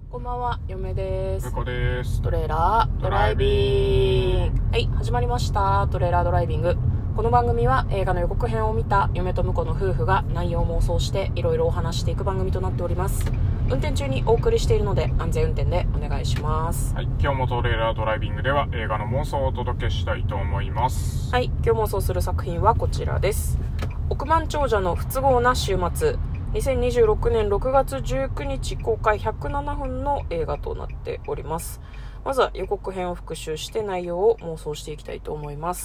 こんばんは、嫁です。 向こうです。 トレーラードライビング。はい、始まりました。トレーラードライビング。この番組は映画の予告編を見た嫁と婿の夫婦が内容を妄想していろいろお話していく番組となっております。運転中にお送りしているので安全運転でお願いします。 はい、今日もトレーラードライビングでは映画の妄想をお届けしたいと思います。 はい、今日妄想する作品はこちらです。億万長者の不都合な週末。2026年6月19日公開107分の映画となっております。まずは予告編を復習して内容を妄想していきたいと思います。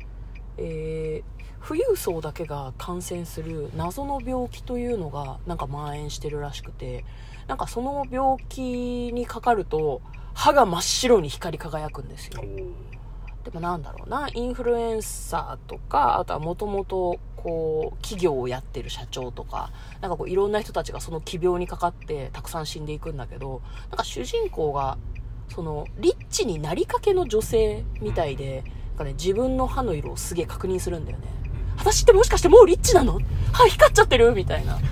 富裕層だけが感染する謎の病気というのがなんか蔓延してるらしくて、なんかその病気にかかると歯が真っ白に光り輝くんですよ。でもなんだろうな、インフルエンサーとか、あとはもともとこう企業をやってる社長とか、なんかこういろんな人たちがその奇病にかかってたくさん死んでいくんだけど、なんか主人公がそのリッチになりかけの女性みたいで、なんかね、自分の歯の色をすげえ確認するんだよね。私ってもしかしてもうリッチなの？歯光っちゃってるみたいな。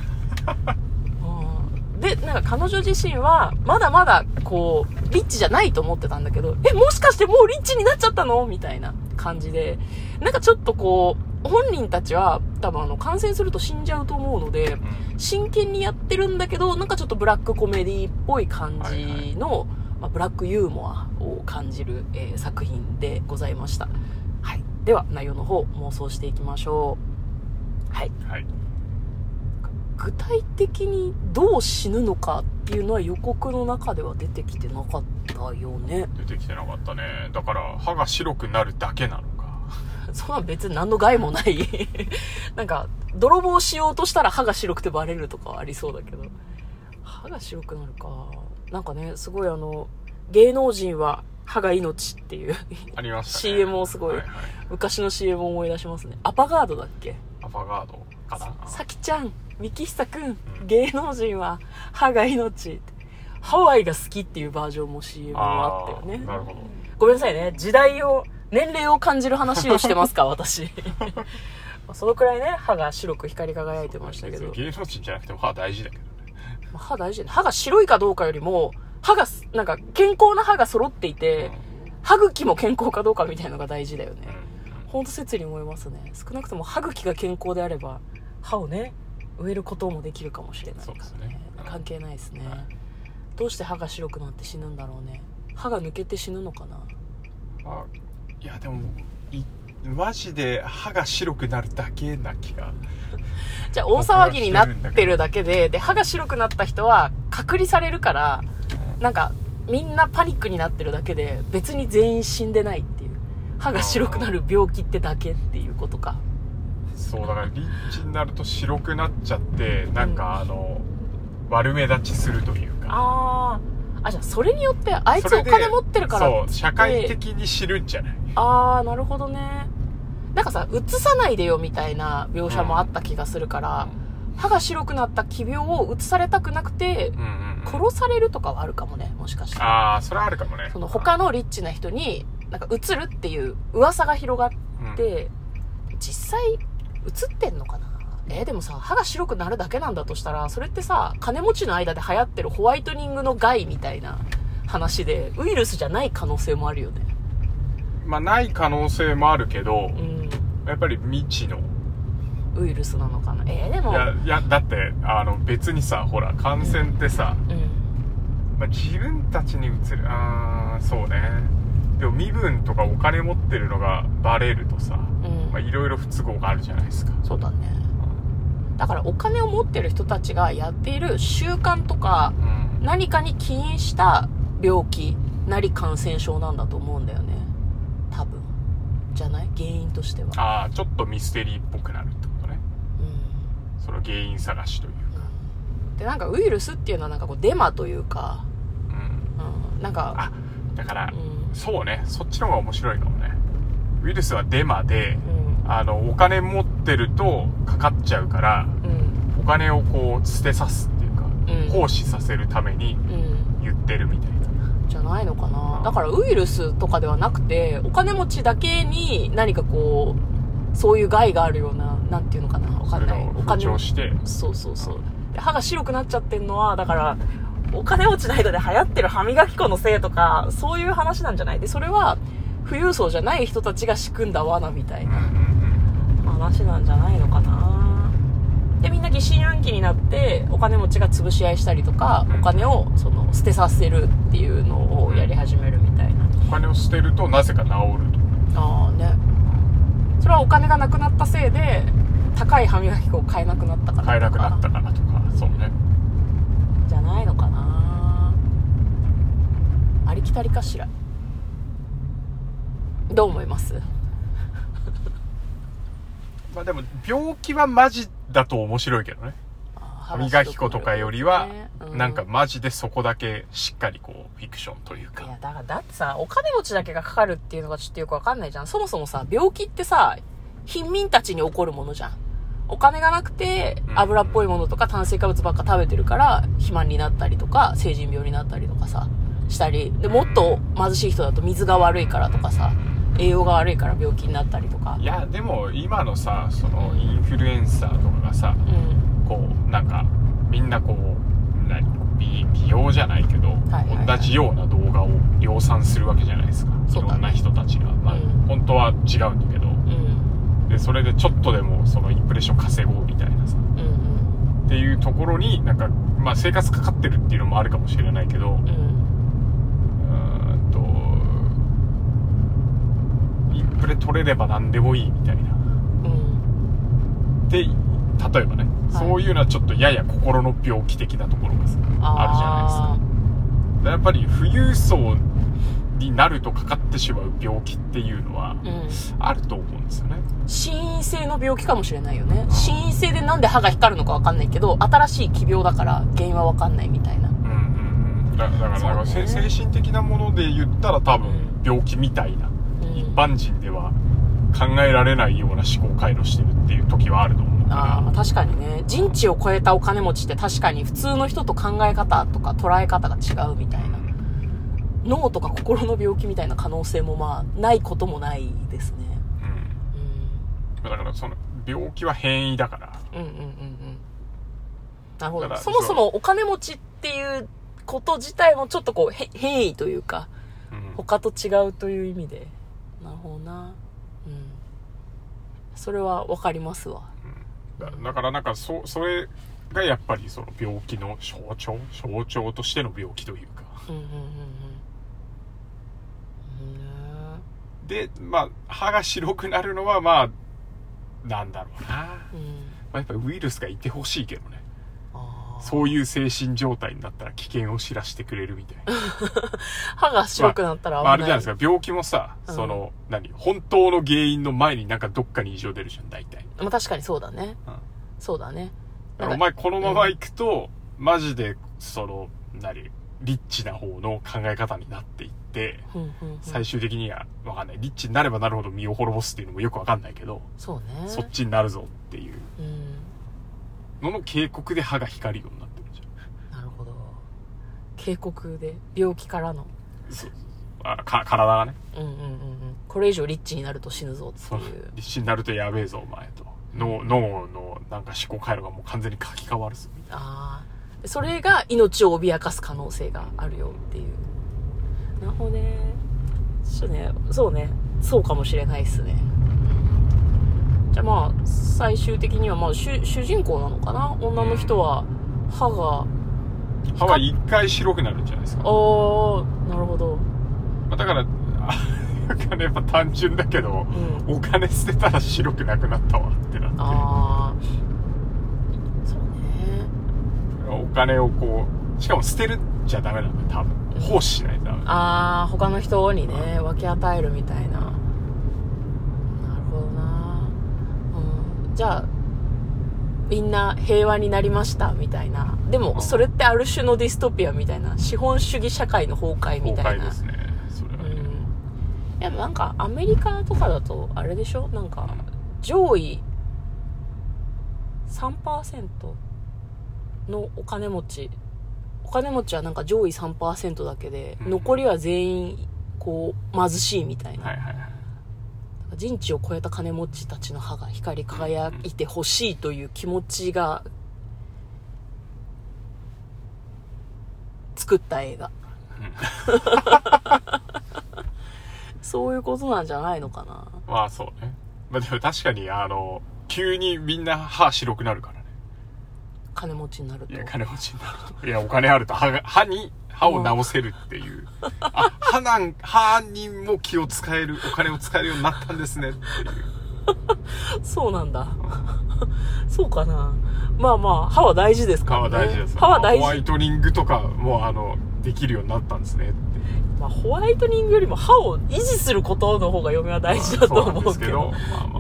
で、なんか彼女自身はまだまだこうリッチじゃないと思ってたんだけど、もしかしてもうリッチになっちゃったのみたいな感じで、なんかちょっとこう本人たちは多分感染すると死んじゃうと思うので真剣にやってるんだけど、なんかちょっとブラックコメディっぽい感じの、ブラックユーモアを感じる、作品でございました。はい、では内容の方妄想していきましょう。はい、具体的にどう死ぬのかっていうのは予告の中では出てきてなかったよね。 出てきてなかったね。だから歯が白くなるだけなのか。 そんな別に何の害もないなんか泥棒しようとしたら歯が白くてバレるとかはありそうだけど、歯が白くなるか。なんかね、すごい芸能人は歯が命っていうありましたね。 CM をすごい、昔の CM を思い出しますね。アパガードだっけ？ アパガードかな。 さきちゃん、幹久くん、芸能人は歯が命って、ハワイが好きっていうバージョンも CM もあったよね。 なるほど。 ごめんなさいね、年齢を感じる話をしてますか私そのくらいね、歯が白く光り輝いてましたけど。 芸能人じゃなくても歯大事だけどね。 歯大事だね。歯が白いかどうかよりも、なんか健康な歯が揃っていて、歯茎も健康かどうかみたいなのが大事だよね。ほんと切に思いますね。少なくとも歯茎が健康であれば歯をね植えることもできるかもしれないからね。関係ないですね。どうして歯が白くなって死ぬんだろうね。歯が抜けて死ぬのかな。 いやでもマジで歯が白くなるだけな気が。 じゃあ大騒ぎになってるだけで、歯が白くなった人は隔離されるから、なんかみんなパニックになってるだけで別に全員死んでないっていう、歯が白くなる病気ってだけっていうことか。 そうだからリッチになると白くなっちゃって、なんか悪目立ちするというか。 じゃあそれによってあいつお金持ってるからって、 そう社会的に知るんじゃない。 なるほどね。なんかさ、映さないでよみたいな描写もあった気がするから、歯が白くなった奇病を映されたくなくて、殺されるとかはあるかもね、もしかしたら。 それはあるかもね。 その他のリッチな人になんか映るっていう噂が広がって、実際映ってんのかな。でもさ、歯が白くなるだけなんだとしたら、それってさ、金持ちの間で流行ってるホワイトニングの害みたいな話で、ウイルスじゃない可能性もあるよね。 ない可能性もあるけど、やっぱり未知のウイルスなのかな。でもいやだって別にさ、ほら感染ってさ、自分たちにうつる。そうね。でも身分とかお金持ってるのがバレるとさ、いろいろ不都合があるじゃないですか。 そうだね。だからお金を持ってる人たちがやっている習慣とか、何かに起因した病気なり感染症なんだと思うんだよね。多分じゃない？原因としては。 ちょっとミステリーっぽくなるってことね。その原因探しというか。 で、なんかウイルスっていうのはなんかこうデマというか、なんかだから、そうね、そっちの方が面白いかもね。ウイルスはデマで、お金持ってるとかかっちゃうから、お金をこう捨てさすっていうか、行使させるために言ってるみたいな。 じゃないのかな。だからウイルスとかではなくて、お金持ちだけに何かこうそういう害があるような、なんていうのかな、わかんない。 それを風潮して、 そうで歯が白くなっちゃってんのは、だからお金持ちの間で流行ってる歯磨き粉のせいとか、そういう話なんじゃないで、それは富裕層じゃない人たちが仕組んだ罠みたいな話なんじゃないのかな。で、みんな疑心暗鬼になってお金持ちが潰し合いしたりとか、お金を捨てさせるっていうのをやり始めるみたいな。 お金を捨てるとなぜか治ると。 ああね。それはお金がなくなったせいで高い歯磨き粉を買えなくなったからとか。 買えなくなったからとか、そうね。 じゃないのかな。ありきたりかしら。どう思います？ まあでも病気はマジだと面白いけどね。歯磨き粉とかよりは、なんかマジでそこだけしっかりこうフィクションというか。 いやだってさ、お金持ちだけがかかるっていうのがちょっとよくわかんないじゃん。そもそもさ、病気ってさ、貧民たちに起こるものじゃん。お金がなくて油っぽいものとか炭水化物ばっか食べてるから肥満になったりとか成人病になったりとかさしたりで、もっと貧しい人だと水が悪いからとかさ、栄養が悪いから病気になったりとか。 いやでも今のさ、そのインフルエンサーとかがさ、こうなんかみんなこう美容じゃないけど、同じような動画を量産するわけじゃないですか。いろんな人たちが、まあ本当は違うんだけど、でそれでちょっとでもそのインプレッション稼ごうみたいなさ、っていうところになんか、まあ、生活かかってるっていうのもあるかもしれないけど、インプレ取れれば何でもいいみたいな、で例えばね、そういうのはちょっとやや心の病気的なところがさ、あるじゃないですか。やっぱり富裕層になるとかかってしまう病気っていうのはあると思うんですよね。 心因性の病気かもしれないよね。心因性でなんで歯が光るのかわかんないけど、新しい奇病だから原因はわかんないみたいな。 だから精神的なもので言ったら多分病気みたいな、一般人では考えられないような思考回路してるっていう時はあると思うから。 確かにね、人知を超えたお金持ちって確かに普通の人と考え方とか捉え方が違うみたいな。脳とか心の病気みたいな可能性もまあないこともないですね。 だからその病気は変異だから。 なるほど。そもそもお金持ちっていうこと自体もちょっとこう変異というか、他と違うという意味で。なるほどな。それはわかりますわ。 だからなんかそれがやっぱりその病気の象徴としての病気というか。で、まあ歯が白くなるのはまあなんだろうな。まあ、やっぱりウイルスがいてほしいけどね。そういう精神状態になったら危険を知らせてくれるみたいな。 歯が白くなったら危ない。 あれじゃないですか、病気もさ、本当の原因の前になんかどっかに異常出るじゃん、大体。 まあ確かにそうだね。そうだね。 お前このまま行くと、マジで、リッチな方の考え方になっていって、最終的には、わかんない。リッチになればなるほど身を滅ぼすっていうのもよくわかんないけど、 そうね。 そっちになるぞっていう。の警告で歯が光るようになってるじゃん。 なるほど。警告で病気からの体がね、 これ以上リッチになると死ぬぞっていう。 リッチになるとやべえぞお前と。脳のなんか思考回路がもう完全に書き換わるぞみたいな。 それが命を脅かす可能性があるよっていう。なるほどね。そうね。そうかもしれないっすね。じゃあまあ最終的にはまあ主人公なのかな。女の人は歯は一回白くなるんじゃないですか。 なるほど。 だからやっぱ単純だけど、お金捨てたら白くなくなったわってなって。 そうね。 お金をこう、しかも捨てるじゃダメなんだよ、多分。奉仕しないとダメ。 他の人にね、分け与えるみたいな。なるほどな。じゃあ、みんな平和になりましたみたいな。でも、それってある種のディストピアみたいな。資本主義社会の崩壊みたいな。 崩壊ですね。それはね。 いや、なんかアメリカとかだと、あれでしょ？なんか、上位 3% のお金持ちはなんか上位 3% だけで、残りは全員、こう、貧しいみたいな。人知を超えた金持ちたちの歯が光り輝いてほしいという気持ちが作った映画。そういうことなんじゃないのかな。 まあそうね。まあでも確かに急にみんな歯白くなるからね。 金持ちになると。 いや、金持ちになると。いや、お金あると歯を直せるっていう。歯にも気を使える、お金を使えるようになったんですねっていう。 そうなんだ。そうかな。まあまあ、歯は大事ですからね。 歯は大事です。 歯は大事。 ホワイトニングとかもできるようになったんですねって。 まあ、ホワイトニングよりも歯を維持することの方が嫁は大事だと思うけど。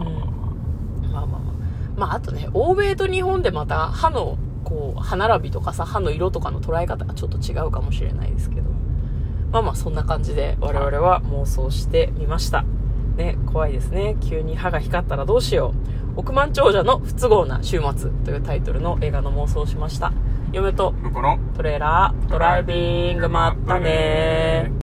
まああとね、欧米と日本でまた歯の歯並びとかさ、歯の色とかの捉え方がちょっと違うかもしれないですけど、まあまあそんな感じで我々は妄想してみましたね。怖いですね。急に歯が光ったらどうしよう。億万長者の不都合な週末というタイトルの映画の妄想をしました。嫁と向こうのトレーラードライビング、まったねー。